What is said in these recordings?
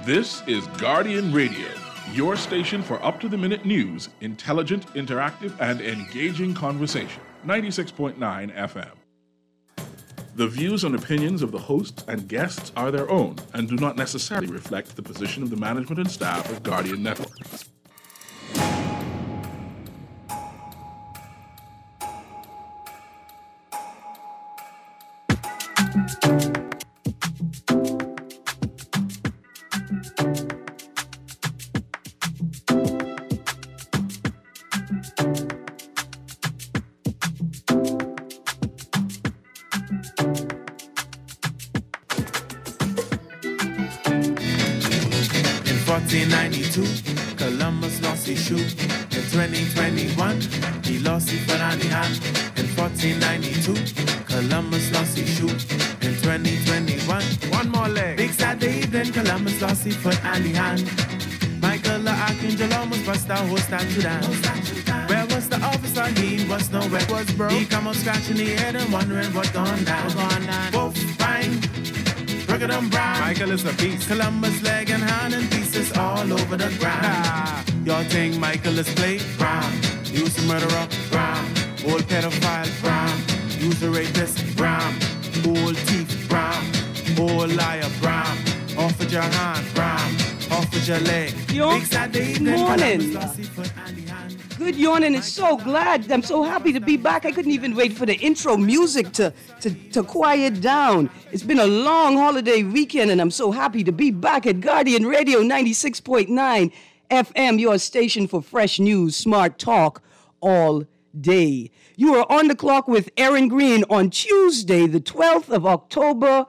This is Guardian Radio, your station for up-to-the-minute news, intelligent, interactive, and engaging conversation. 96.9 FM. The views and opinions of the hosts and guests are their own and do not necessarily reflect the position of the management and staff of Guardian Network. Columbus lost his shoe. In 2021, he lost his foot on the hand. In 1492, Columbus lost his shoe. In 2021, one more leg. Big Saturday evening, Columbus lost his foot on the hand. Michael the Archangel almost bust out whole statue down. Where was the officer? He was nowhere. Was broke. He come up scratching the head and wondering what gone down. Both bang. Brown. Michael is a beast. Columbus leg and hand and pieces all over the ground. Y'all think Michael is played? Brown. He was a murderer? Brown. Old pedophile? Brown. He was a rapist? Brown. Old thief? Brown. Old liar? Brown. Off with your hand? Brown. Off with your leg. Good morning. Good morning. It's so glad. I'm so happy to be back. I couldn't even wait for the intro music to quiet down. It's been a long holiday weekend, and I'm so happy to be back at Guardian Radio 96.9 FM, your station for fresh news, smart talk all day. You are on the clock with Aaron Green on Tuesday, the 12th of October,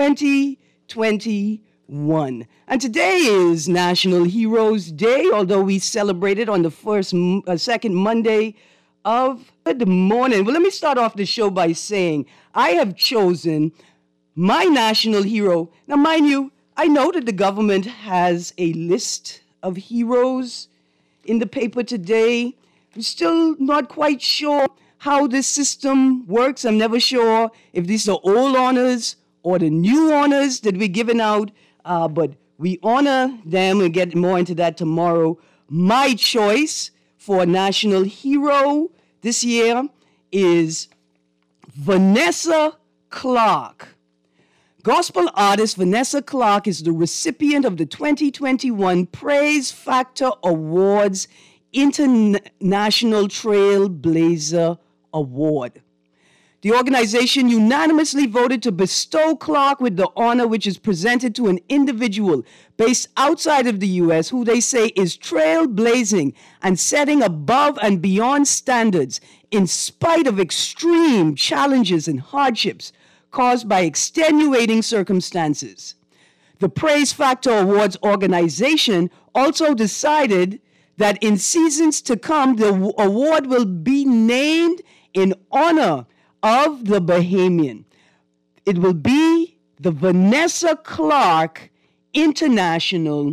2021. And today is National Heroes Day, although we celebrate it on the second Monday of the morning. Well, let me start off the show by saying I have chosen my national hero. Now, mind you, I know that the government has a list of heroes in the paper today. I'm still not quite sure how this system works. I'm never sure if these are old honors or the new honors that we're giving out. But we honor them. We'll get more into that tomorrow. My choice for national hero this year is Vanessa Clark. Gospel artist Vanessa Clark is the recipient of the 2021 Praise Factor Awards International Trailblazer Award. The organization unanimously voted to bestow Clark with the honor, which is presented to an individual based outside of the U.S. who they say is trailblazing and setting above and beyond standards in spite of extreme challenges and hardships caused by extenuating circumstances. The Praise Factor Awards organization also decided that in seasons to come, the award will be named in honor of the Bahamian. It will be the Vanessa Clark International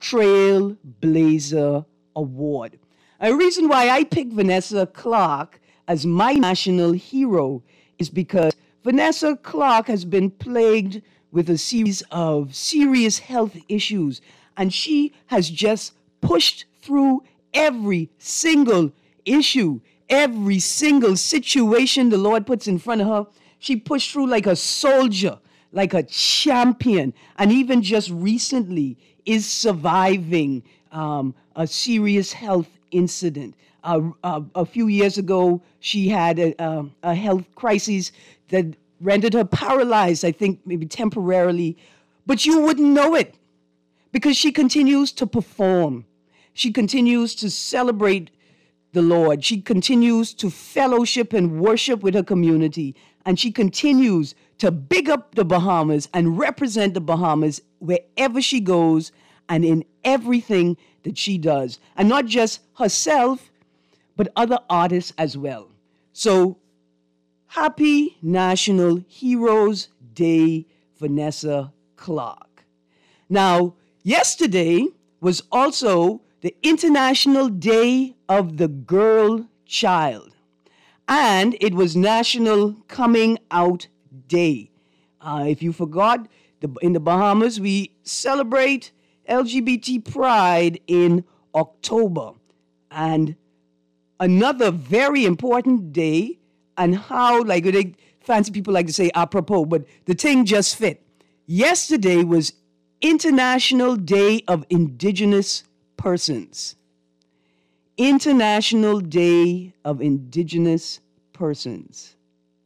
Trailblazer Award. A reason why I picked Vanessa Clark as my national hero is because Vanessa Clark has been plagued with a series of serious health issues, and she has just pushed through every single issue, every single situation the Lord puts in front of her. She pushed through like a soldier, like a champion, and even just recently is surviving a serious health incident. A few years ago, she had a health crisis that rendered her paralyzed, I think maybe temporarily, but you wouldn't know it because she continues to perform. She continues to celebrate the Lord. She continues to fellowship and worship with her community, and she continues to big up the Bahamas and represent the Bahamas wherever she goes and in everything that she does. And not just herself, but other artists as well. So, happy National Heroes Day, Vanessa Clark. Now, yesterday was also the International Day of the Girl Child. And it was National Coming Out Day. If you forgot, in the Bahamas, we celebrate LGBT Pride in October. And another very important day, and how, like they fancy people like to say apropos, but the thing just fit. Yesterday was International Day of Indigenous Persons. International Day of Indigenous Persons.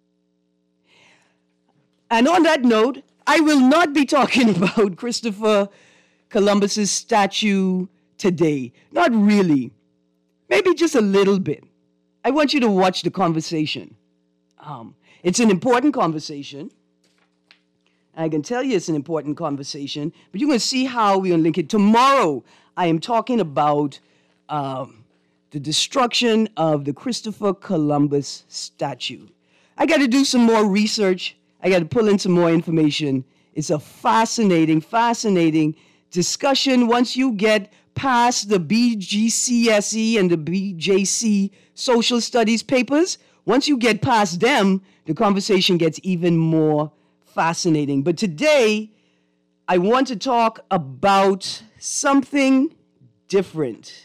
And on that note, I will not be talking about Christopher Columbus's statue today. Not really. Maybe just a little bit. I want you to watch the conversation. It's an important conversation. I can tell you it's an important conversation, but you're going to see how we're going to link it. Tomorrow, I am talking about the destruction of the Christopher Columbus statue. I got to do some more research. I got to pull in some more information. It's a fascinating, fascinating discussion. Once you get past the BGCSE and the BJC social studies papers, once you get past them, the conversation gets even more fascinating. But today, I want to talk about something different.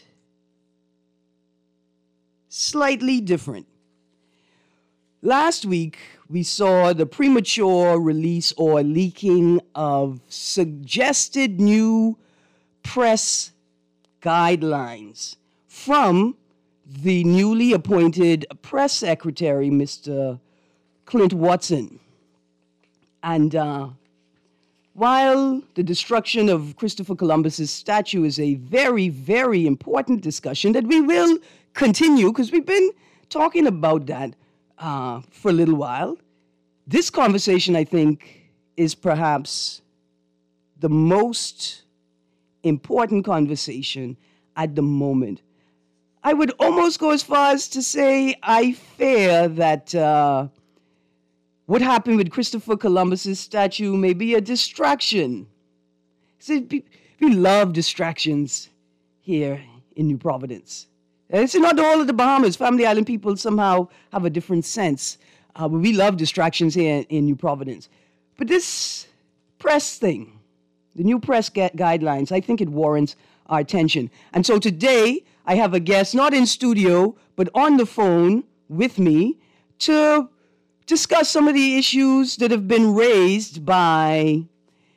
Slightly different. Last week, we saw the premature release or leaking of suggested new press guidelines from the newly appointed press secretary, Mr. Clint Watson. And while the destruction of Christopher Columbus's statue is a very, very important discussion that we will continue, because we've been talking about that for a little while, this conversation, I think, is perhaps the most important conversation at the moment. I would almost go as far as to say I fear that what happened with Christopher Columbus's statue may be a distraction. See, we love distractions here in New Providence. It's not all of the Bahamas. Family Island people somehow have a different sense. But we love distractions here in New Providence. But this press thing, the new press guidelines, I think it warrants our attention. And so today, I have a guest, not in studio, but on the phone with me to discuss some of the issues that have been raised by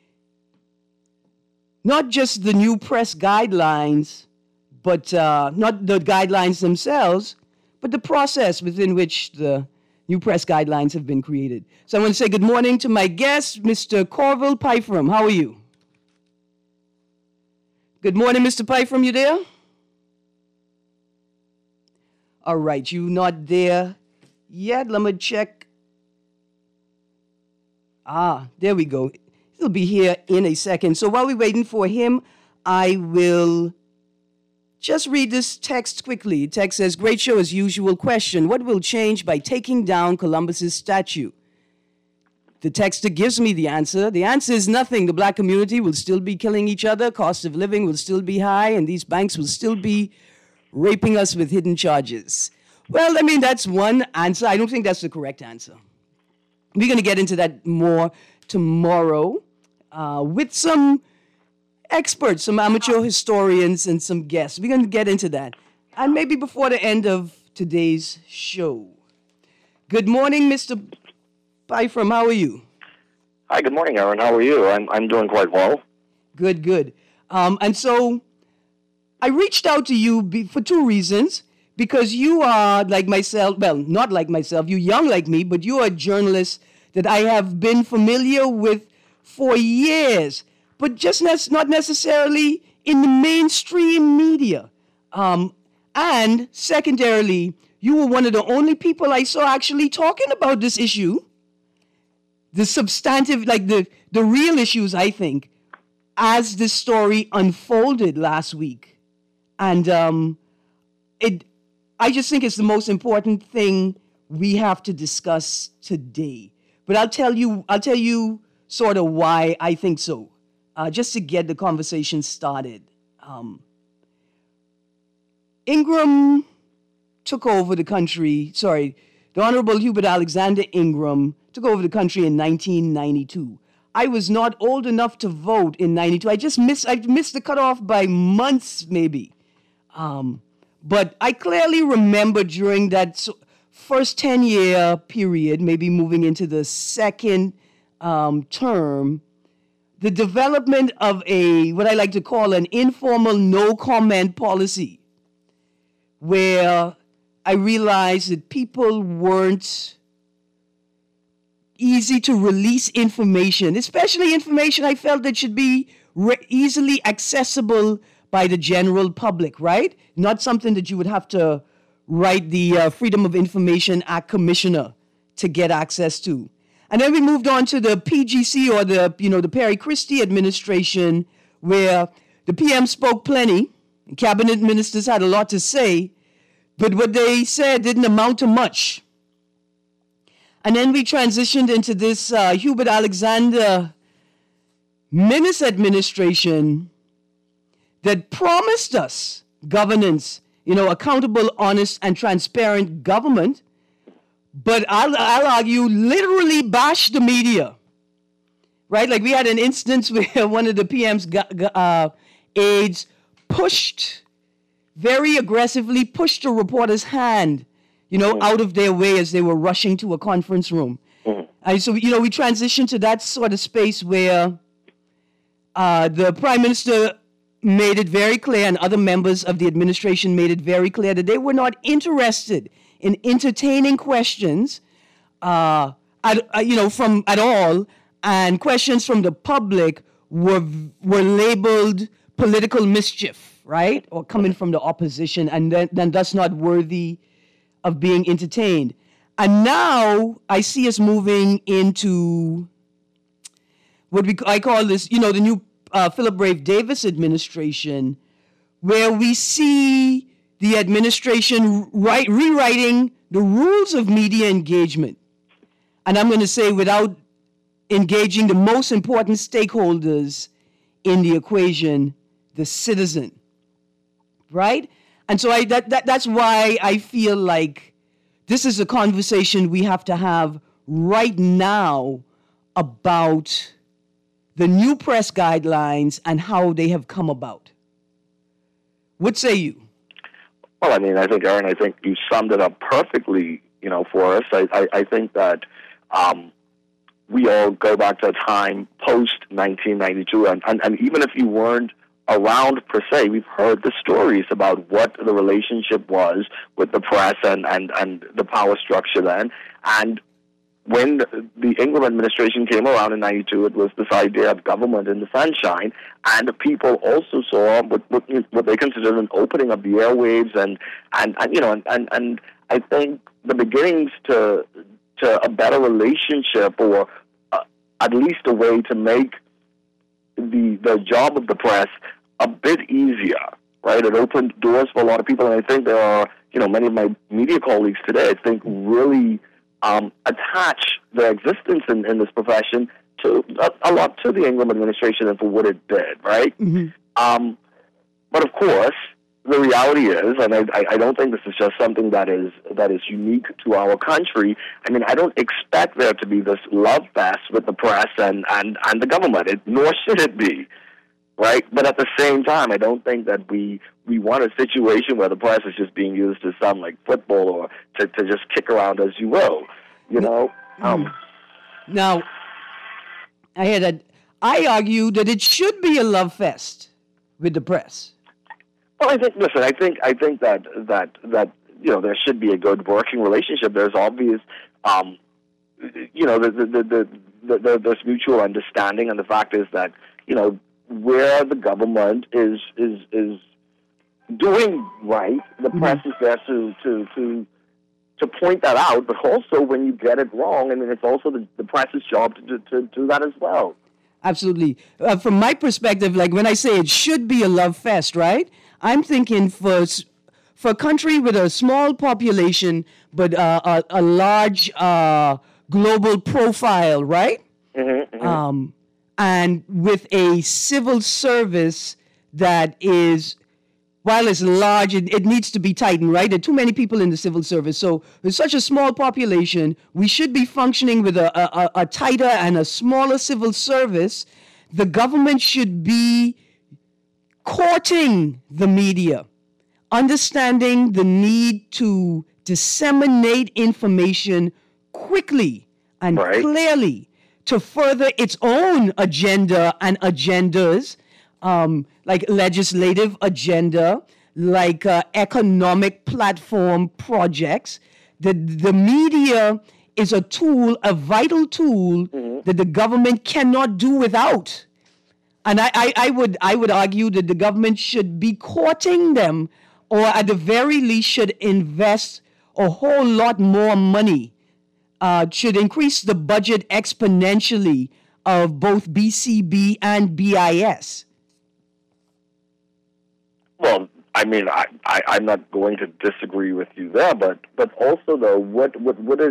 not just the new press guidelines, but not the guidelines themselves, but the process within which the new press guidelines have been created. So I want to say good morning to my guest, Mr. Corville Pyfrom. How are you? Good morning, Mr. Pyfrom. You there? All right, you not there yet. Let me check. There we go. He'll be here in a second. So while we're waiting for him, I will just read this text quickly. The text says, great show as usual. Question, what will change by taking down Columbus's statue? The texter gives me the answer. The answer is nothing. The black community will still be killing each other. Cost of living will still be high. And these banks will still be raping us with hidden charges. Well, I mean, that's one answer. I don't think that's the correct answer. We're going to get into that more tomorrow with some experts, some amateur historians, and some guests. We're going to get into that. And maybe before the end of today's show. Good morning, Mr. Pyfrom. How are you? Hi, good morning, Aaron. How are you? I'm doing quite well. Good, good. And so I reached out to you for two reasons. Because you are like myself, well, not like myself, you're young like me, but you are a journalist that I have been familiar with for years, but just not necessarily in the mainstream media. And secondarily, you were one of the only people I saw actually talking about this issue, the substantive, like the real issues, I think, as this story unfolded last week. And I just think it's the most important thing we have to discuss today. But I'll tell you sort of why I think so, just to get the conversation started. Ingram took over the country, the Honorable Hubert Alexander Ingram took over the country in 1992. I was not old enough to vote in 92. I missed the cutoff by months, maybe. But I clearly remember during that first 10-year period, maybe moving into the second term, the development of what I like to call an informal no-comment policy, where I realized that people weren't easy to release information, especially information I felt that should be easily accessible by the general public, right? Not something that you would have to write the Freedom of Information Act commissioner to get access to. And then we moved on to the PGC, or the Perry Christie administration, where the PM spoke plenty, and cabinet ministers had a lot to say, but what they said didn't amount to much. And then we transitioned into this Hubert Alexander Minnis administration that promised us governance, accountable, honest, and transparent government. But I'll argue literally bashed the media, right? Like we had an instance where one of the PM's aides very aggressively pushed a reporter's hand out of their way as they were rushing to a conference room. And so, we transitioned to that sort of space where the Prime Minister made it very clear, and other members of the administration made it very clear, that they were not interested in entertaining questions at all, and questions from the public were labeled political mischief, right? Or coming from the opposition, and then thus not worthy of being entertained. And now I see us moving into what I call this, the new Philip Brave Davis administration, where we see the administration rewriting the rules of media engagement. And I'm going to say without engaging the most important stakeholders in the equation, the citizen, right? And so that's why I feel like this is a conversation we have to have right now about the new press guidelines and how they have come about. What say you? Well, I think, Aaron, you summed it up perfectly, for us. I think that we all go back to a time post-1992, and even if you weren't around per se, we've heard the stories about what the relationship was with the press and the power structure then. And when the Ingram administration came around in 92, it was this idea of government in the sunshine, and people also saw what they considered an opening of the airwaves, and I think the beginnings to a better relationship, or at least a way to make the job of the press a bit easier, right? It opened doors for a lot of people, and I think there are, many of my media colleagues today, I think, really attach their existence in this profession to a lot to the Ingram administration and for what it did, right? Mm-hmm. But of course, the reality is, and I don't think this is just something that is unique to our country. I don't expect there to be this love fest with the press and the government, nor should it be. Right, but at the same time, I don't think that we want a situation where the press is just being used to sound like football, or to just kick around as you will, Now, I argue that it should be a love fest with the press. Well, I think that there should be a good working relationship. There's obvious, there's mutual understanding, and the fact is that where the government is doing right, the press is there to point that out. But also, when you get it wrong, it's also the press's job to do that as well. Absolutely. From my perspective, like when I say it should be a love fest, right? I'm thinking for a country with a small population but a large global profile, right? And with a civil service that is while it's large, it needs to be tightened, right? There are too many people in the civil service. So with such a small population, we should be functioning with a tighter and a smaller civil service. The government should be courting the media, understanding the need to disseminate information quickly and clearly to further its own agenda and agendas, like legislative agenda, like economic platform projects. The media is a tool, a vital tool that the government cannot do without. And I would argue that the government should be courting them, or at the very least should invest a whole lot more money, should increase the budget exponentially of both BCB and BIS. Well, I mean, I'm not going to disagree with you there, but also though, what are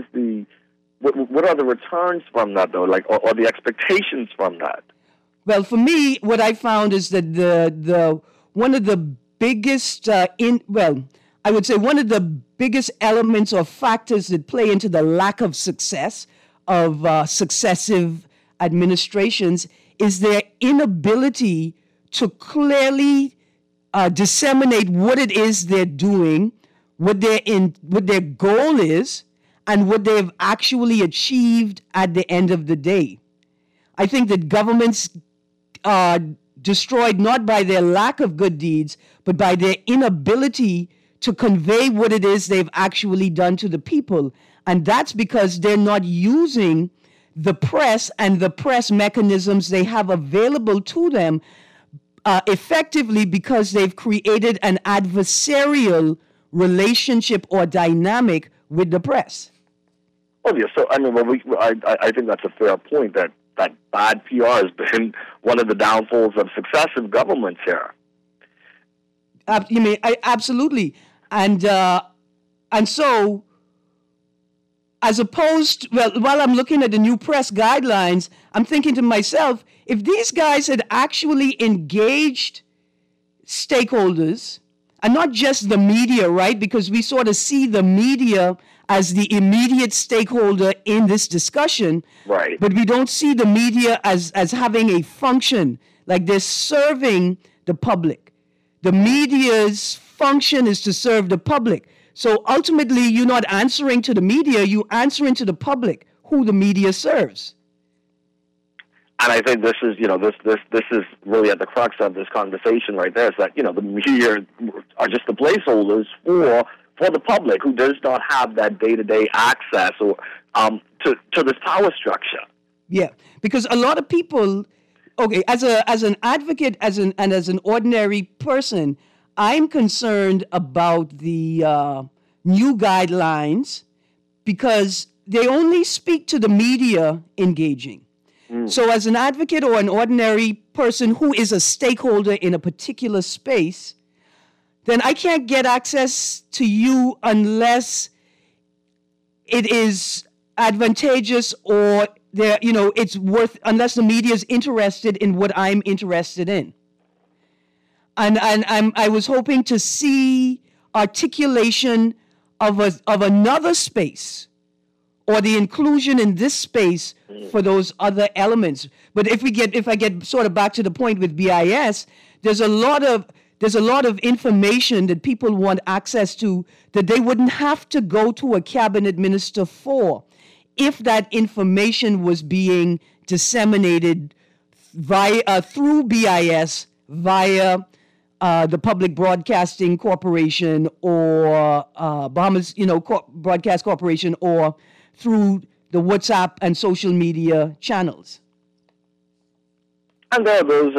the returns from that though, like or the expectations from that? Well, for me, what I found is that the one of the biggest I would say one of the biggest elements or factors that play into the lack of success of successive administrations is their inability to clearly disseminate what it is they're doing, what their goal is, and what they've actually achieved at the end of the day. I think that governments are destroyed not by their lack of good deeds, but by their inability to convey what it is they've actually done to the people. And that's because they're not using the press and the press mechanisms they have available to them effectively, because they've created an adversarial relationship or dynamic with the press. Oh yeah, so I mean, I think that's a fair point, that bad PR has been one of the downfalls of successive governments here. You mean absolutely, and so as opposed, while I'm looking at the new press guidelines, I'm thinking to myself, if these guys had actually engaged stakeholders, and not just the media, right? Because we sort of see the media as the immediate stakeholder in this discussion, right? But we don't see the media as having a function, like they're serving the public. The media's function is to serve the public. So ultimately, you're not answering to the media, you're answering to the public, who the media serves. And I think this is, this is really at the crux of this conversation right there, is that, the media are just the placeholders for the public who does not have that day-to-day access or to this power structure. Yeah, because a lot of people, okay, as an advocate, as an ordinary person, I'm concerned about the new guidelines because they only speak to the media engaging. So as an advocate or an ordinary person who is a stakeholder in a particular space, then I can't get access to you unless it is advantageous or it's worth, unless the media is interested in what I'm interested in. And I was hoping to see articulation of another space, or the inclusion in this space for those other elements. But if I get sort of back to the point with BIS, there's a lot of information that people want access to that they wouldn't have to go to a cabinet minister for, if that information was being disseminated through BIS via the Public Broadcasting Corporation or Bahamas, Broadcast Corporation, or through the WhatsApp and social media channels. And there are those,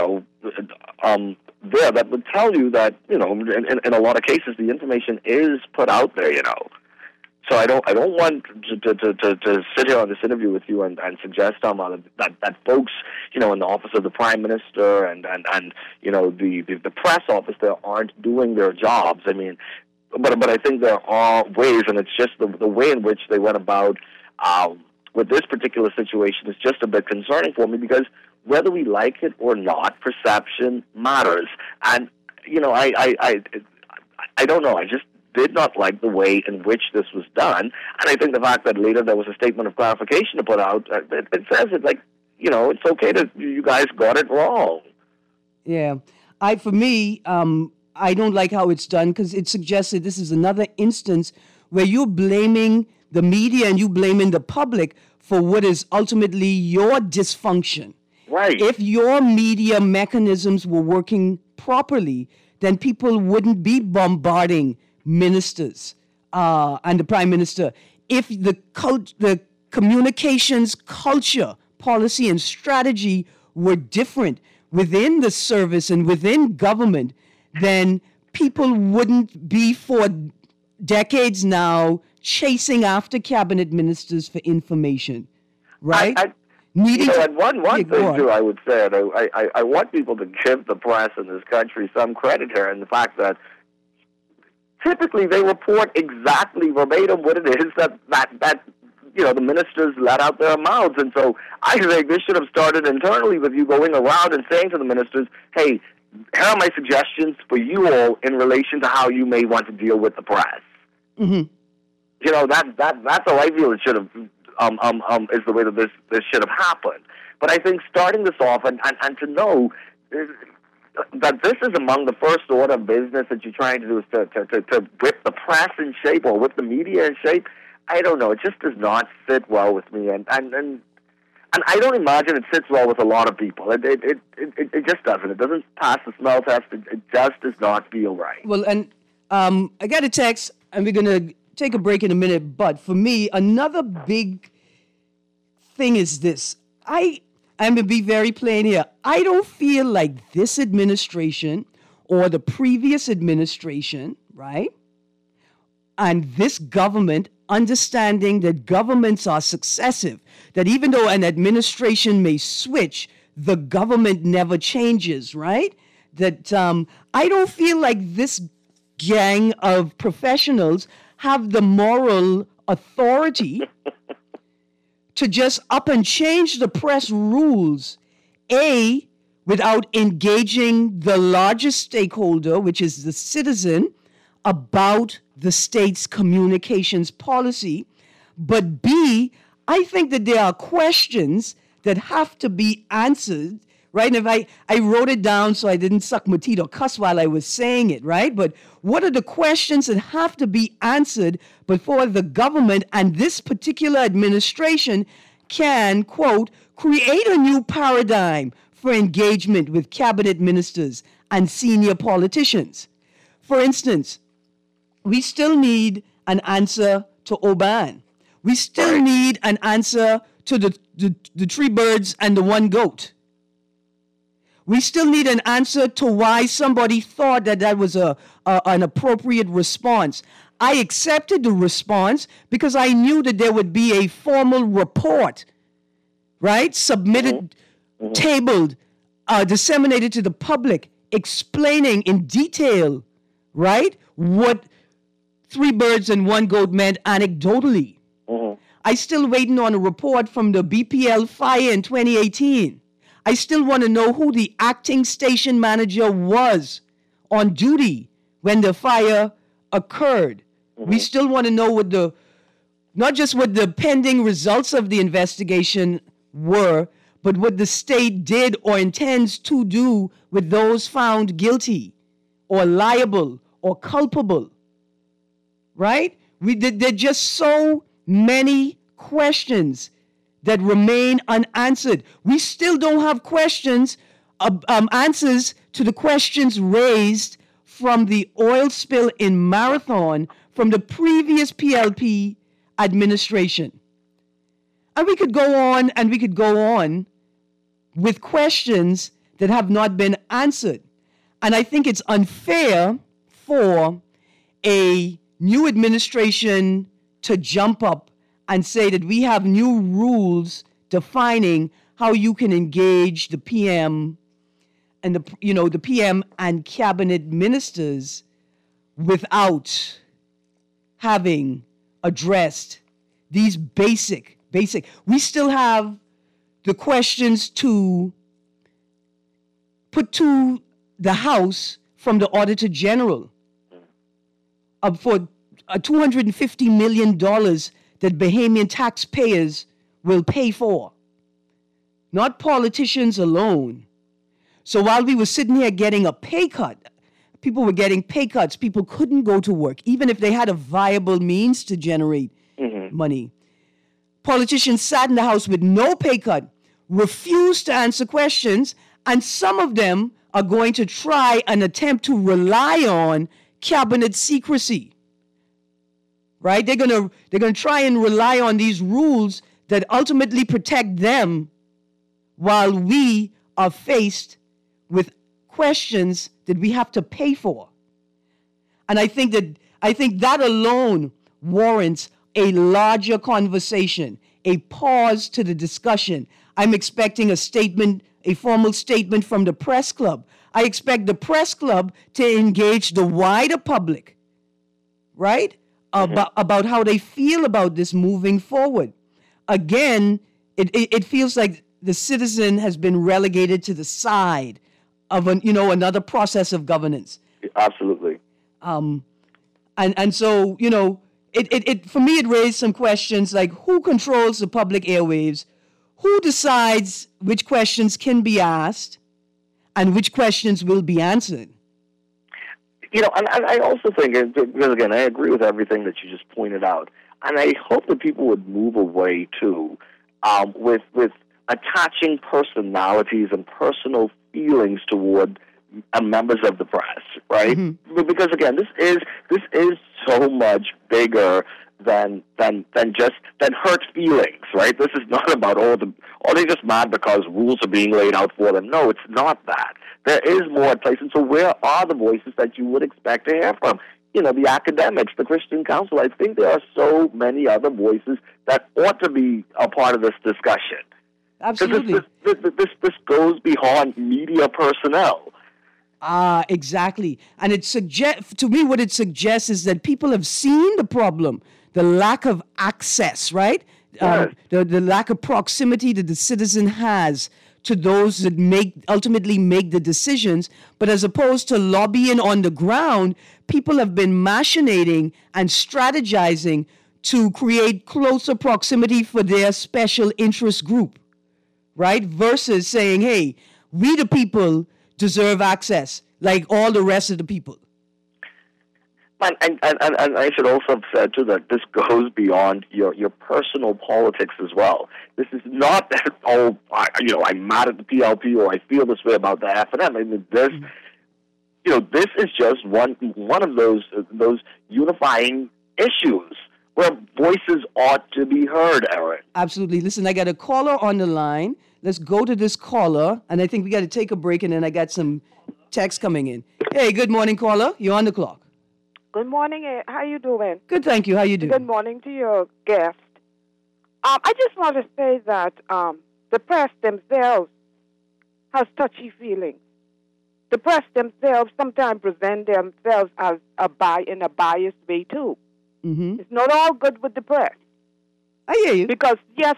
there that would tell you that, in a lot of cases, the information is put out there, So I don't want to sit here on this interview with you and suggest that folks, in the office of the Prime Minister and the press office there aren't doing their jobs. I mean, but I think there are ways, and it's just the way in which they went about with this particular situation is just a bit concerning for me, because whether we like it or not, perception matters. And, I don't know. I just did not like the way in which this was done, and I think the fact that later there was a statement of clarification to put out, it says it like, it's okay that you guys got it wrong. Yeah, for me, I don't like how it's done because it suggests that this is another instance where you're blaming the media and you blaming the public for what is ultimately your dysfunction. Right. If your media mechanisms were working properly, then people wouldn't be bombarding ministers and the prime minister. If the communications culture, policy, and strategy were different within the service and within government, then people wouldn't be for decades now chasing after cabinet ministers for information, right? And one thing too, I would say, I want people to give the press in this country some credit here, and the fact that typically they report exactly verbatim what it is that the ministers let out their mouths. And so I think this should have started internally with you going around and saying to the ministers, hey, here are my suggestions for you all in relation to how you may want to deal with the press. Mm-hmm. That's how I feel it should have, is the way that this should have happened. But I think starting this off and to know that this is among the first order of business that you're trying to do is to whip the press in shape or whip the media in shape, I don't know. It just does not sit well with me, and I don't imagine it sits well with a lot of people. It just doesn't. It doesn't pass the smell test. It just does not feel right. Well, and I got a text, and we're gonna take a break in a minute. But for me, another big thing is this. I'm gonna be very plain here. I don't feel like this administration or the previous administration, right, and this government, understanding that governments are successive, that even though an administration may switch, the government never changes, right? That I don't feel like this gang of professionals have the moral authority to just up and change the press rules, without engaging the largest stakeholder, which is the citizen, about the state's communications policy. But B, I think that there are questions that have to be answered, right? And if I wrote it down so I didn't suck my teeth or cuss while I was saying it, right? But what are the questions that have to be answered before the government and this particular administration can, quote, create a new paradigm for engagement with cabinet ministers and senior politicians? For instance, we still need an answer to Oban. We still need an answer to the three birds and the one goat. We still need an answer to why somebody thought that was an appropriate response. I accepted the response because I knew that there would be a formal report, right? Submitted, tabled, disseminated to the public, explaining in detail, right, what three birds and one goat meant anecdotally. I still waiting on a report from the BPL fire in 2018. I still want to know who the acting station manager was on duty when the fire occurred. We still want to know not just what the pending results of the investigation were, but what the state did or intends to do with those found guilty or liable or culpable. Right? There are just so many questions that remain unanswered. We still don't have answers to the questions raised from the oil spill in Marathon from the previous PLP administration. And we could go on and we could go on with questions that have not been answered. And I think it's unfair for a new administration to jump up and say that we have new rules defining how you can engage the PM and the PM and cabinet ministers without having addressed these basic. We still have the questions to put to the House from the Auditor General for $250 million that Bahamian taxpayers will pay for. Not politicians alone. So while we were sitting here getting a pay cut, people were getting pay cuts. People couldn't go to work, even if they had a viable means to generate money. Politicians sat in the House with no pay cut, refused to answer questions, and some of them are going to try and attempt to rely on cabinet secrecy. Right? They're gonna try and rely on these rules that ultimately protect them while we are faced with questions that we have to pay for. And I think that alone warrants a larger conversation, a pause to the discussion. I'm expecting a formal statement from the press club. I expect the press club to engage the wider public, right? About how they feel about this moving forward. Again, it feels like the citizen has been relegated to the side of another process of governance. Absolutely. And so, it for me, it raised some questions like who controls the public airwaves, who decides which questions can be asked, and which questions will be answered. And I also think, because again, I agree with everything that you just pointed out, and I hope that people would move away too, with attaching personalities and personal feelings toward members of the press, right? Mm-hmm. Because again, this is so much bigger than hurt feelings, right? This is not about they're just mad because rules are being laid out for them. No, it's not that. There is more at place. And so where are the voices that you would expect to hear from? The academics, the Christian Council. I think there are so many other voices that ought to be a part of this discussion. Absolutely. This goes beyond media personnel. Exactly. And to me, what it suggests is that people have seen the problem, the lack of access, right? Yes. The lack of proximity that the citizen has to those that ultimately make the decisions. But as opposed to lobbying on the ground, people have been machinating and strategizing to create closer proximity for their special interest group, right? Versus saying, hey, we the people deserve access like all the rest of the people. And I should also have said, too, that this goes beyond your personal politics as well. This is not that, I'm mad at the PLP or I feel this way about the F&M. I mean, this is just one of those unifying issues where voices ought to be heard, Aaron. Absolutely. Listen, I got a caller on the line. Let's go to this caller, and I think we got to take a break, and then I got some text coming in. Hey, good morning, caller. You're on the clock. Good morning. How you doing? Good, thank you. How you doing? Good morning to your guest. I just want to say that the press themselves has touchy feelings. The press themselves sometimes present themselves as in a biased way too. Mm-hmm. It's not all good with the press. I hear you. Because yes,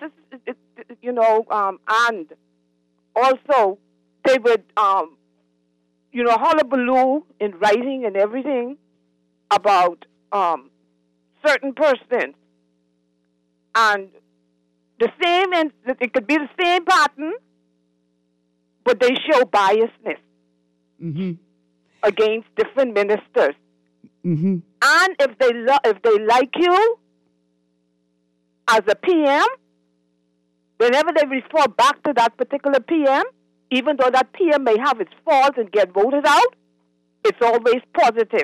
and also they would hullabaloo in writing and everything about certain persons, and it could be the same pattern, but they show biasness against different ministers. Mm-hmm. And if they like you as a PM, whenever they refer back to that particular PM, even though that PM may have its faults and get voted out, it's always positive.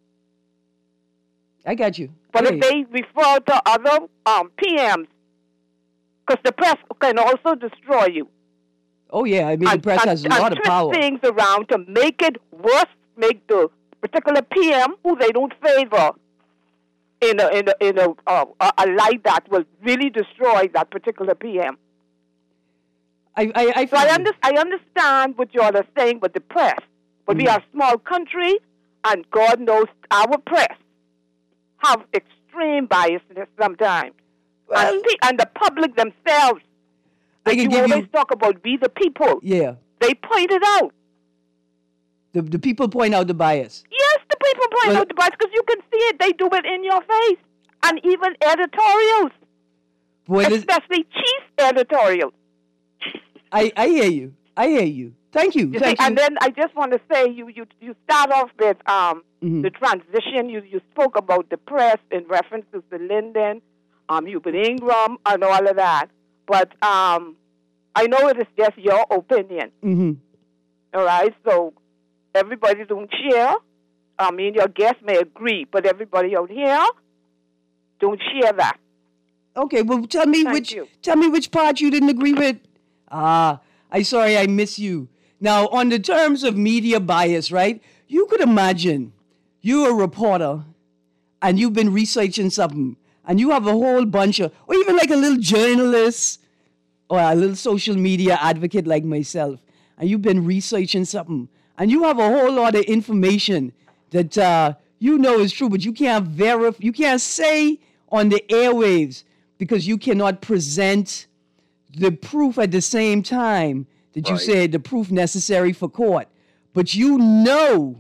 I got you. But if they refer to other PMs, because the press can also destroy you. Oh, yeah. I mean, the press has a lot of power. And twist things around to make it worse, make the particular PM who they don't favor in a light that will really destroy that particular PM. I understand what you all are saying with the press, but we are a small country, and God knows our press have extreme biasness sometimes. Well, and the public themselves, that you always talk about we the people. Yeah. They point it out. The people point out the bias. Yes, the people point out the bias because you can see it. They do it in your face. And even editorials. Especially chief editorials. I hear you. Thank you. And then I just want to say, you start off with the transition. You spoke about the press in reference to Linden, Hubert Ingram, and all of that. But I know it is just your opinion. Mm-hmm. All right? So everybody don't share. I mean, your guests may agree, but everybody out here don't share that. Okay, well, tell me which part you didn't agree with. I'm sorry, I miss you. Now, on the terms of media bias, right? You could imagine you're a reporter and you've been researching something and you have a whole bunch of, or even like a little journalist or a little social media advocate like myself, and you've been researching something and you have a whole lot of information that you know is true, but you can't verify, you can't say on the airwaves because you cannot present the proof at the same time that you said the proof necessary for court. But you know.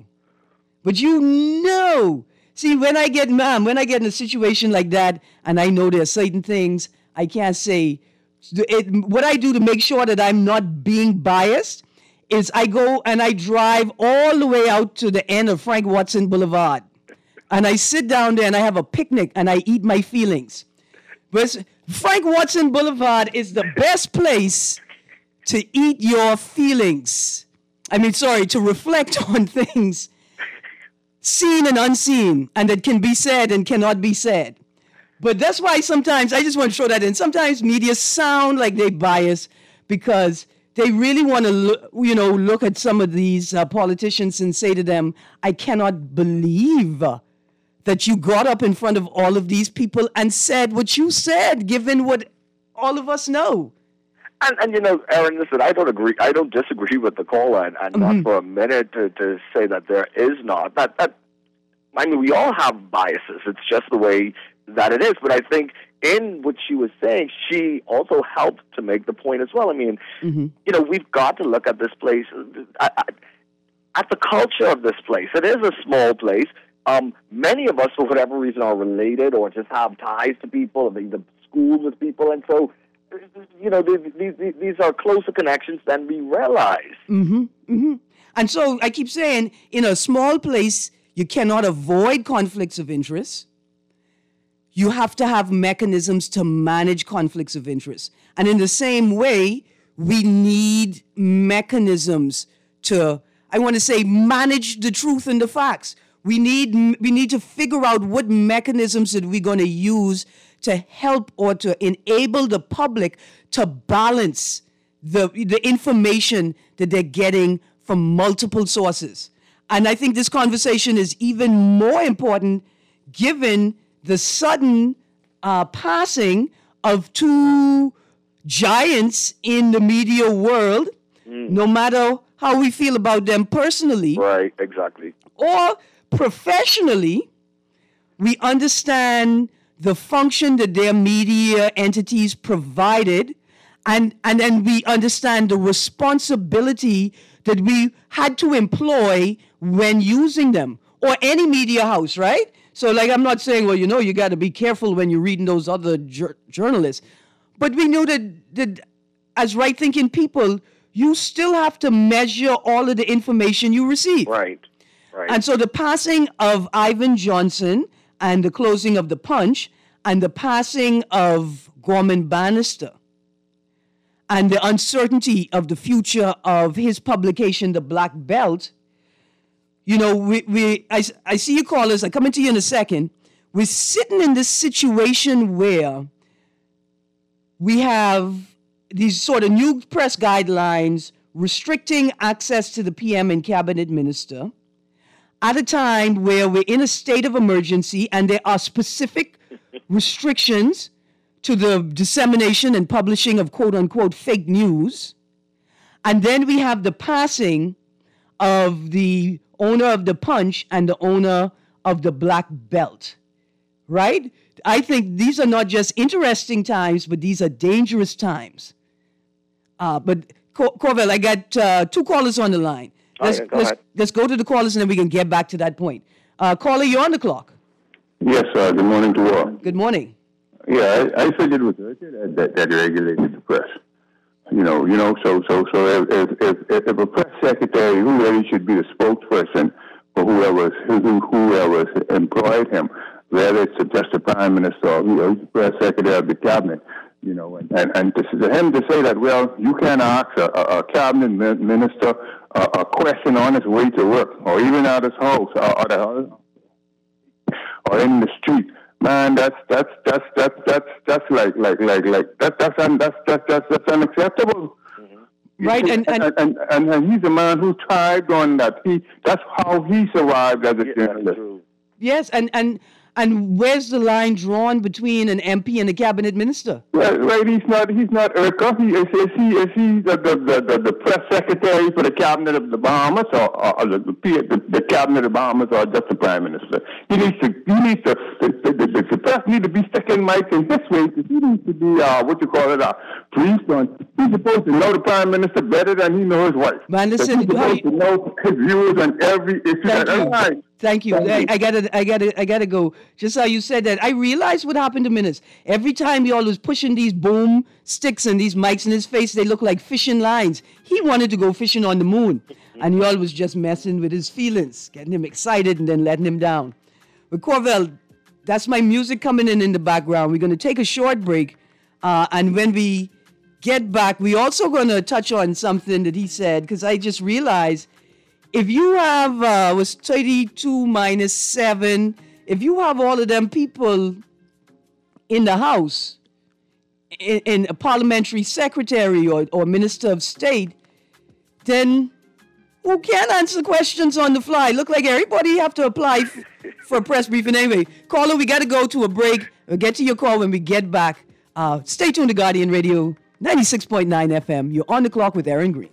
See, when I get in a situation like that and I know there are certain things I can't say, what I do to make sure that I'm not being biased is I go and I drive all the way out to the end of Frank Watson Boulevard. And I sit down there and I have a picnic and I eat my feelings. But Frank Watson Boulevard is the best place to eat your feelings. To reflect on things seen and unseen, and that can be said and cannot be said. But that's why sometimes, I just want to throw that in, sometimes media sound like they bias because they really want to look at some of these politicians and say to them, I cannot believe that you got up in front of all of these people and said what you said, given what all of us know. And Aaron, listen, I don't disagree with the caller, and not for a minute to say that there is not. We all have biases. It's just the way that it is. But I think in what she was saying, she also helped to make the point as well. We've got to look at this place, at the culture of this place. It is a small place. Many of us, for whatever reason, are related or just have ties to people, or either school with people, and so these are closer connections than we realize. Mm-hmm. Mm-hmm. And so I keep saying, in a small place, you cannot avoid conflicts of interest. You have to have mechanisms to manage conflicts of interest. And in the same way, we need mechanisms to, manage the truth and the facts. We need to figure out what mechanisms that we're going to use to help or to enable the public to balance the information that they're getting from multiple sources. And I think this conversation is even more important given the sudden passing of two giants in the media world, no matter how we feel about them personally. Right, exactly. Or professionally, we understand the function that their media entities provided, and then we understand the responsibility that we had to employ when using them, or any media house, right? So, I'm not saying, you got to be careful when you're reading those other journalists, but we know that as right-thinking people, you still have to measure all of the information you receive. Right. And so the passing of Ivan Johnson and the closing of the Punch and the passing of Gorman Bannister and the uncertainty of the future of his publication, The Black Belt, I see you callers, I'm coming to you in a second. We're sitting in this situation where we have these sort of new press guidelines restricting access to the PM and cabinet minister at a time where we're in a state of emergency and there are specific restrictions to the dissemination and publishing of quote-unquote fake news. And then we have the passing of the owner of the Punch and the owner of the Black Belt, right? I think these are not just interesting times, but these are dangerous times. But Corvell, I got two callers on the line. Let's go to the callers and then we can get back to that point. Caller, you're on the clock. Yes, good morning to all. Good morning. Yeah, I said it was that regulated the press. So if a press secretary, who really should be the spokesperson for whoever employed him, whether it's just the prime minister or the press secretary of the cabinet, and to him to say that, well, you can't ask a cabinet minister a question on his way to work, or even at his house, or in the street. Man, that's unacceptable. Right, and he's a man who thrived on that. That's how he survived as a journalist. Yes, and where's the line drawn between an MP and a cabinet minister? Right, he's not Urquhart. Is he the press secretary for the cabinet of the Bahamas, or the cabinet of the Bahamas, or just the prime minister? The press need to be sticking mics in his way, because he needs to be a priest. He's supposed to know the prime minister better than he knows his wife. Man, listen, he's supposed to know his views on every issue. Thank you. I gotta go. Just how you said that, I realized what happened to Minutes. Every time y'all was pushing these boom sticks and these mics in his face, they look like fishing lines. He wanted to go fishing on the moon, and y'all was just messing with his feelings, getting him excited and then letting him down. But Corvell, that's my music coming in the background. We're gonna take a short break, and when we get back, we also gonna touch on something that he said, because I just realized, if you have, was 32 minus 7, if you have all of them people in the House, in a parliamentary secretary or minister of state, then who can answer questions on the fly? Look like everybody have to apply for a press briefing anyway. Caller, we got to go to a break. We'll get to your call when we get back. Stay tuned to Guardian Radio, 96.9 FM. You're on the clock with Aaron Green.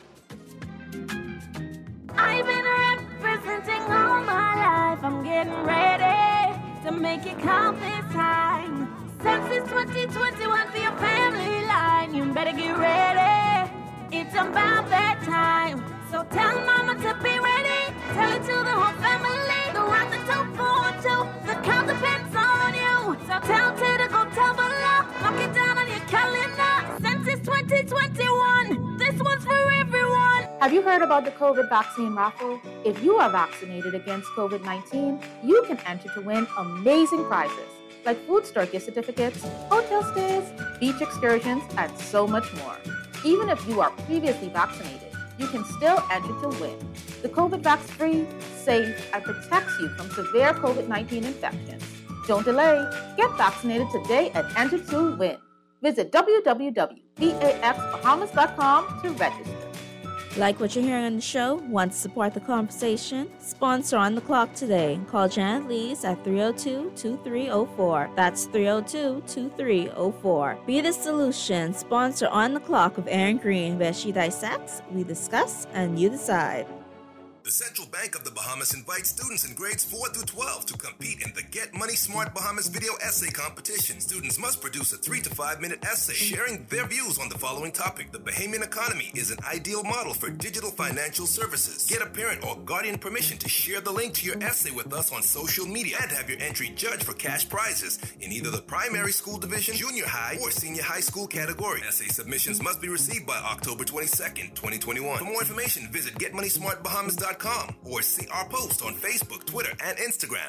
I've been representing all my life. I'm getting ready to make it count this time. Since it's 2021 for your family line, you better get ready. It's about that time. So tell mama to be ready. Tell it to the whole family. The rock the top for two. The count depends on you. So tell Ted to go tell below. Lock it down on your calendar. Since it's 2021, this one's for everyone. Have you heard about the COVID vaccine raffle? If you are vaccinated against COVID-19, you can enter to win amazing prizes like food store gift certificates, hotel stays, beach excursions, and so much more. Even if you are previously vaccinated, you can still enter to win. The COVID Vax free, safe, and protects you from severe COVID-19 infections. Don't delay. Get vaccinated today and enter to win. Visit www.vaxbahamas.com to register. Like what you're hearing on the show? Want to support the conversation? Sponsor On the Clock today. Call Janet Lees at 302-2304. That's 302-2304. Be the solution. Sponsor On the Clock with Aaron Green, where she dissects, we discuss, and you decide. The Central Bank of the Bahamas invites students in grades 4 through 12 to compete in the Get Money Smart Bahamas video essay competition. Students must produce a 3 to 5 minute essay sharing their views on the following topic. The Bahamian economy is an ideal model for digital financial services. Get a parent or guardian permission to share the link to your essay with us on social media and have your entry judged for cash prizes in either the primary school division, junior high, or senior high school category. Essay submissions must be received by October 22nd, 2021. For more information, visit GetMoneySmartBahamas.com or see our post on Facebook, Twitter, and Instagram.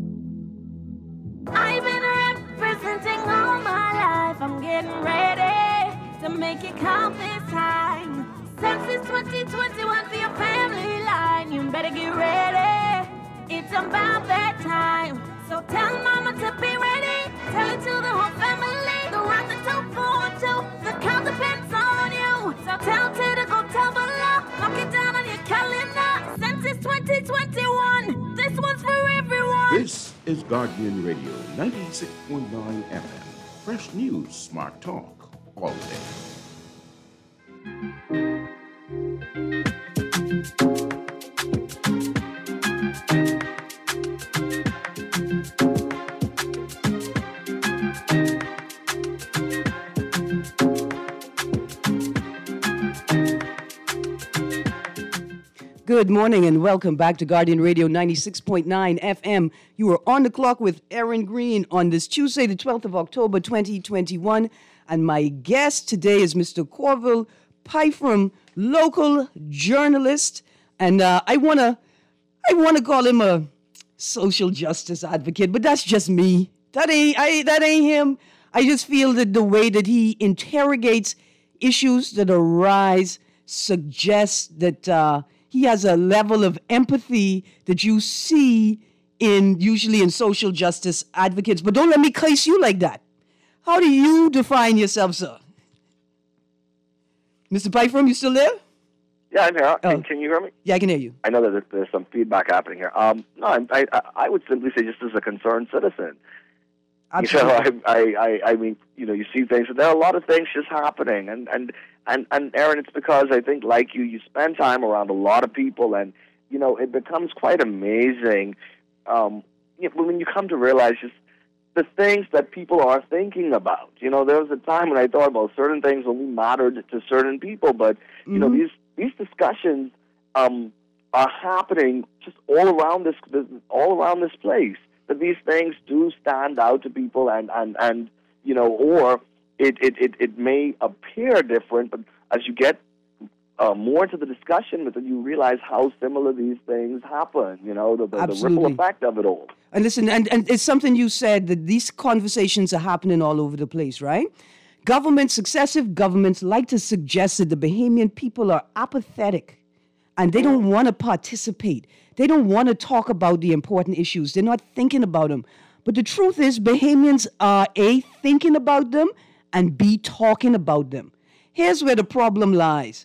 I've been representing all my life. I'm getting ready to make it count this time. Since it's 2021 for your family line, you better get ready. It's about that time. So tell mama to be ready. Tell it to the whole family. The rock the top for two. The count depends on you. So tell Ted to go tell below. Lock it down on your calendar. Since it's 2021, this one's for everyone. This is Guardian Radio, 96.9 FM. Fresh news, smart talk, all day. Good morning and welcome back to Guardian Radio 96.9 FM. You are on the clock with Aaron Green on this Tuesday, the 12th of October, 2021. And my guest today is Mr. Corville Pyfrom, local journalist. And I want to call him a social justice advocate, but that's just me. That ain't him. I just feel that the way that he interrogates issues that arise suggests that he has a level of empathy that you see usually in social justice advocates. But don't let me curse you like that. How do you define yourself, sir? Mr. Pyfrom, you still there? Yeah, I'm here. Can you hear me? Yeah, I can hear you. I know that there's some feedback happening here. No, I would simply say just as a concerned citizen. Absolutely. I mean, you see things, and there are a lot of things just happening, and Aaron, it's because I think, like you spend time around a lot of people, and it becomes quite amazing when you come to realize just the things that people are thinking about. There was a time when I thought about certain things only mattered to certain people, but these discussions are happening just all around this place. That these things do stand out to people, and or it may appear different, but as you get more into the discussion with it, you realize how similar these things happen. The ripple effect of it all. And listen, and it's something you said, that these conversations are happening all over the place, right? Successive governments like to suggest that the Bahamian people are apathetic and they don't want to participate. They don't want to talk about the important issues. They're not thinking about them. But the truth is, Bahamians are A, thinking about them, and B, talking about them. Here's where the problem lies.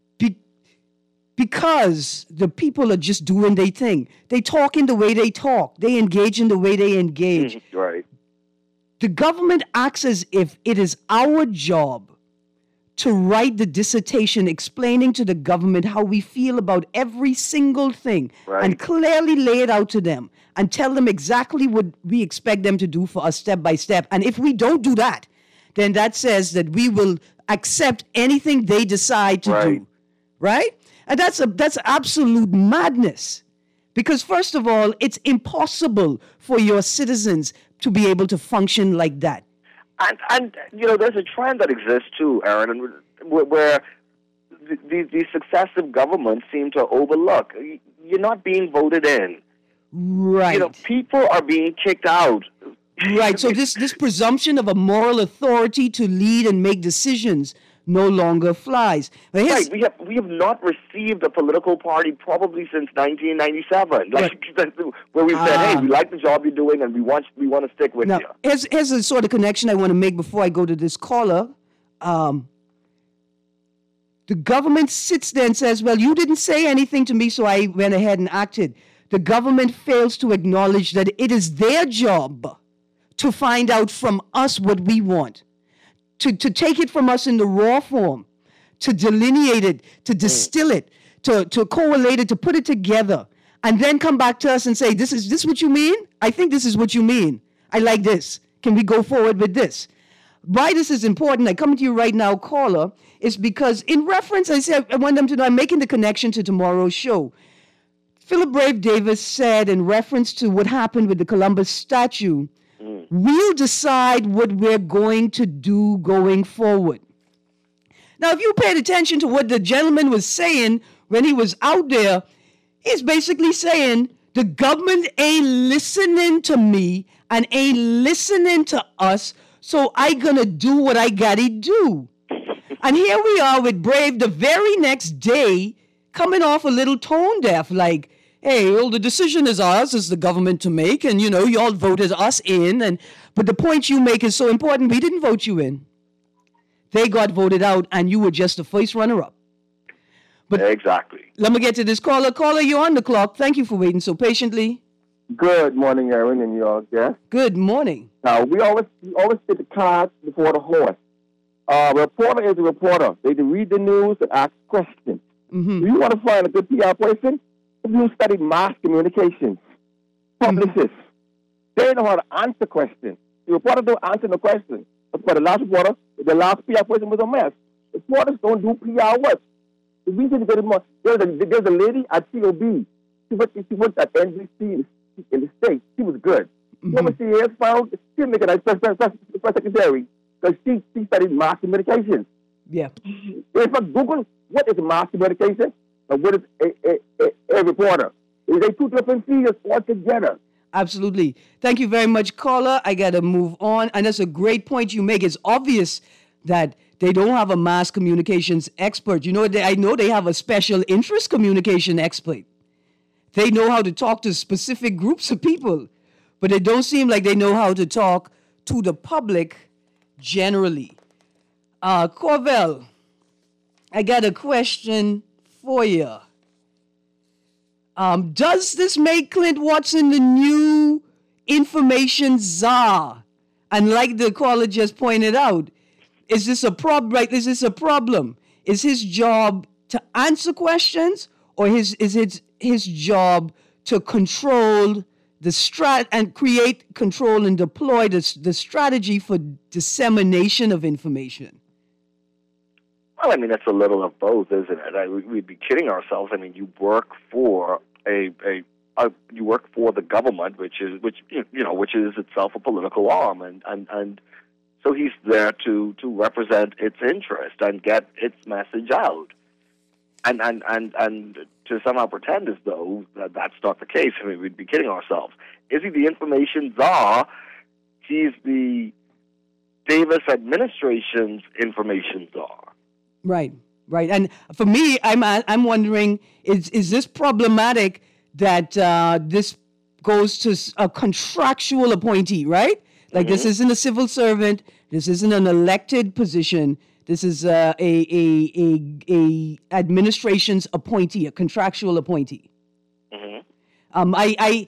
Because the people are just doing their thing. They talk in the way they talk. They engage in the way they engage. Right. The government acts as if it is our job to write the dissertation explaining to the government how we feel about every single thing, and clearly lay it out to them and tell them exactly what we expect them to do for us step by step. And if we don't do that, then that says that we will accept anything they decide to do, right? And that's absolute madness. Because first of all, it's impossible for your citizens to be able to function like that. And there's a trend that exists too, Aaron, where these successive governments seem to overlook. You're not being voted in. Right. People are being kicked out. Right. So this presumption of a moral authority to lead and make decisions no longer flies. Right. We have not received a political party probably since 1997, where we said, "Hey, we like the job you're doing, and we want to stick with you." Here's a sort of connection I want to make before I go to this caller. The government sits there and says, "Well, you didn't say anything to me, so I went ahead and acted." The government fails to acknowledge that it is their job to find out from us what we want. To take it from us in the raw form, to delineate it, to distill it, to correlate it, to put it together, and then come back to us and say, this what you mean? I think this is what you mean. I like this. Can we go forward with this? Why this is important, I come to you right now, caller, is because in reference, I want them to know, I'm making the connection to tomorrow's show. Philip Brave Davis said in reference to what happened with the Columbus statue, we'll decide what we're going to do going forward. Now, if you paid attention to what the gentleman was saying when he was out there, he's basically saying the government ain't listening to me and ain't listening to us, so I gonna do what I gotta do. And here we are with Brave the very next day coming off a little tone deaf, like, hey, well, the decision is ours as the government to make, and, y'all voted us in. But the point you make is so important. We didn't vote you in. They got voted out, and you were just the first runner-up. But exactly. Let me get to this caller. Caller, you're on the clock. Thank you for waiting so patiently. Good morning, Aaron, and your guest. Good morning. Now, we always put the cart before the horse. A reporter is a reporter. They read the news and ask questions. Mm-hmm. Do you want to find a good PR person? You study mass communications, publicists. They know how to answer questions. The reporter don't answer no questions. But the last reporter, the last PR person was a mess. Reporters don't do PR work. We need to get more. There's a lady at COB. She worked at NBC in the States. She was good. You know what she is found? She'll make it a press secretary because she studied mass communication. Yeah. If I Google what is mass communication and what is a reporter, is they two different fields altogether. Absolutely. Thank you very much, caller. I got to move on. And that's a great point you make. It's obvious that they don't have a mass communications expert. You know, I know they have a special interest communication expert. They know how to talk to specific groups of people, but it don't seem like they know how to talk to the public generally. Corvell, I got a question for you. Does this make Clint Watson the new information czar? And like the caller just pointed out, is this a problem? Right? Is this a problem? Is his job to answer questions, or is it his job to control the and create, control, and deploy the strategy for dissemination of information? Well, I mean, it's a little of both, isn't it? We'd be kidding ourselves. I mean, you work for you work for the government, which is itself a political arm, and so he's there to represent its interest and get its message out, and to somehow pretend as though that's not the case. I mean, we'd be kidding ourselves. Is he the information czar? He's the Davis administration's information czar. Right. And for me, I'm wondering, is this problematic that this goes to a contractual appointee, right? Like this isn't a civil servant, this isn't an elected position. This is a administration's appointee, a contractual appointee. I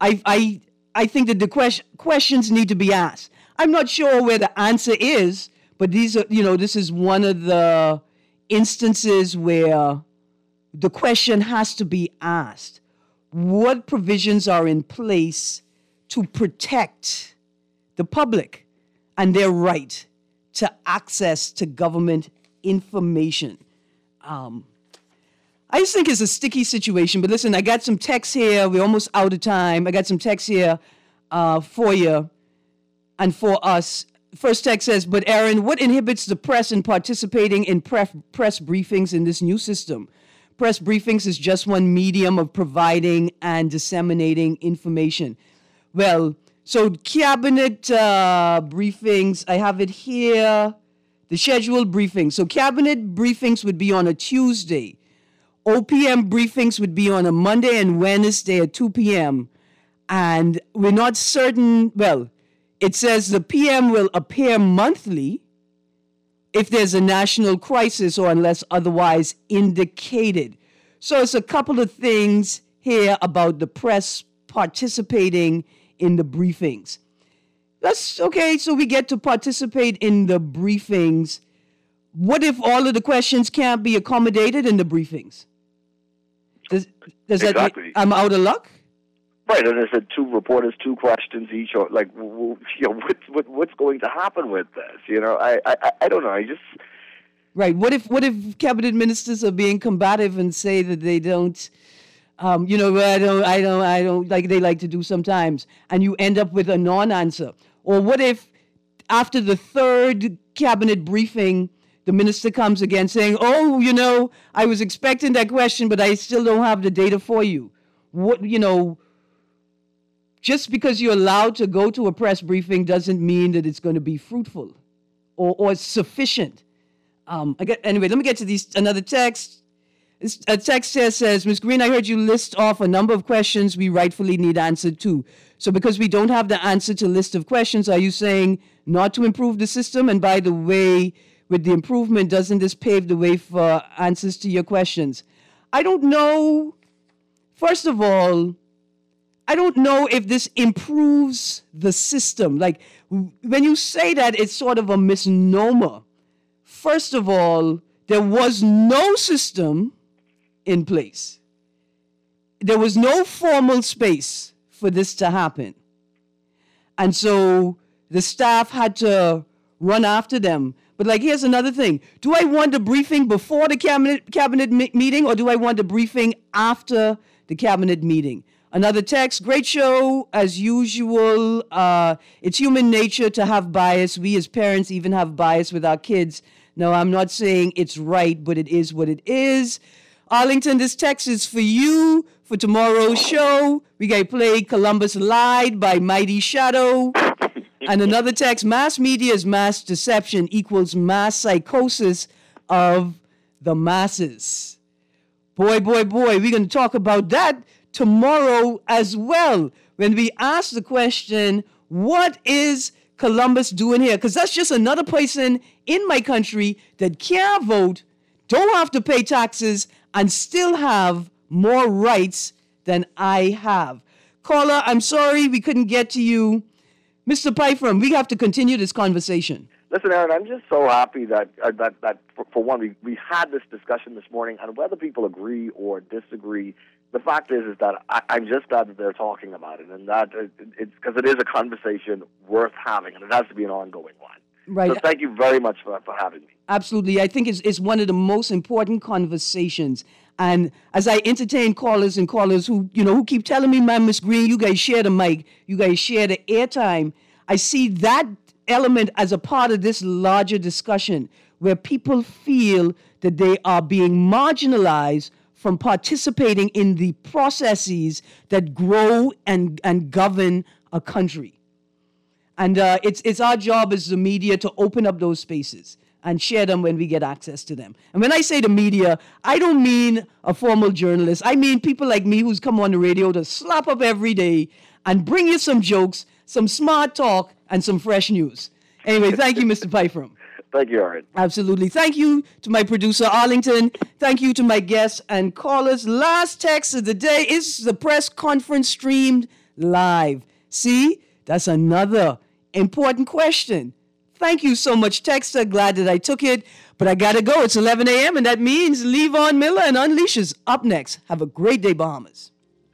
think that the questions need to be asked. I'm not sure where the answer is, but these are, this is one of the instances where the question has to be asked. What provisions are in place to protect the public and their right to access to government information? I just think it's a sticky situation. But listen, I got some texts here. We're almost out of time. I got some texts here for you and for us. First text says, but Aaron, what inhibits the press in participating in press briefings in this new system? Press briefings is just one medium of providing and disseminating information. Well, so cabinet briefings, I have it here, the scheduled briefings. So cabinet briefings would be on a Tuesday. OPM briefings would be on a Monday and Wednesday at 2 p.m. And we're not certain, well, it says the PM will appear monthly if there's a national crisis or unless otherwise indicated. So it's a couple of things here about the press participating in the briefings. That's okay, so we get to participate in the briefings. What if all of the questions can't be accommodated in the briefings? Does exactly. That I'm out of luck? Right, and I said 2 reporters, 2 questions each. Or like, what's going to happen with this? I don't know. I just right. What if cabinet ministers are being combative and say that they don't, I don't like they like to do sometimes, and you end up with a non-answer? Or what if after the 3rd cabinet briefing, the minister comes again saying, "Oh, I was expecting that question, but I still don't have the data for you." Just because you're allowed to go to a press briefing doesn't mean that it's going to be fruitful or sufficient. Anyway, let me get to another text. A text here says, Ms. Green, I heard you list off a number of questions we rightfully need answered to. So because we don't have the answer to list of questions, are you saying not to improve the system? And by the way, with the improvement, doesn't this pave the way for answers to your questions? I don't know. First of all, I don't know if this improves the system. Like, when you say that, it's sort of a misnomer. First of all, there was no system in place. There was no formal space for this to happen. And so the staff had to run after them. But like, here's another thing. Do I want the briefing before the cabinet meeting, or do I want the briefing after the cabinet meeting? Another text, great show as usual. It's human nature to have bias. We as parents even have bias with our kids. No, I'm not saying it's right, but it is what it is. Arlington, this text is for you for tomorrow's show. We got to play Columbus Lied by Mighty Shadow. And another text, mass media's mass deception equals mass psychosis of the masses. Boy, we're going to talk about that tomorrow as well when we ask the question, what is Columbus doing here? Because that's just another person in my country that can't vote, don't have to pay taxes, and still have more rights than I have. Caller, I'm sorry we couldn't get to you. Mr. Pyfrom, we have to continue this conversation. Listen, Aaron, I'm just so happy that for one, we had this discussion this morning, and whether people agree or disagree, the fact is that I'm just glad that they're talking about it, and that it's because it is a conversation worth having, and it has to be an ongoing one. Right. So thank you very much for having me. Absolutely. I think it's one of the most important conversations. And as I entertain callers who keep telling me, man, Miss Green, you guys share the mic, you guys share the airtime, I see that element as a part of this larger discussion where people feel that they are being marginalized from participating in the processes that grow and govern a country. And it's our job as the media to open up those spaces and share them when we get access to them. And when I say the media, I don't mean a formal journalist. I mean people like me who's come on the radio to slap up every day and bring you some jokes, some smart talk, and some fresh news. Anyway, thank you, Mr. Pyfrom. Thank you, Aaron. Absolutely. Thank you to my producer, Arlington. Thank you to my guests and callers. Last text of the day is the press conference streamed live. See, that's another important question. Thank you so much, Texter. Glad that I took it. But I got to go. It's 11 a.m., and that means Levon Miller and Unleash is up next. Have a great day, Bahamas.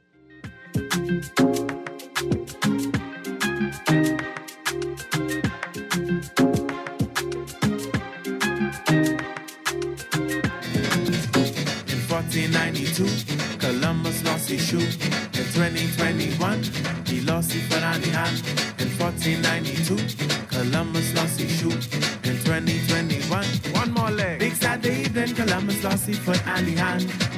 In 1492, Columbus lost his shoe. In 2021, he lost his foot on the hand. In 1492, Columbus lost his shoe. In 2021, one more leg. Big Saturday evening, Columbus lost his foot on the hand.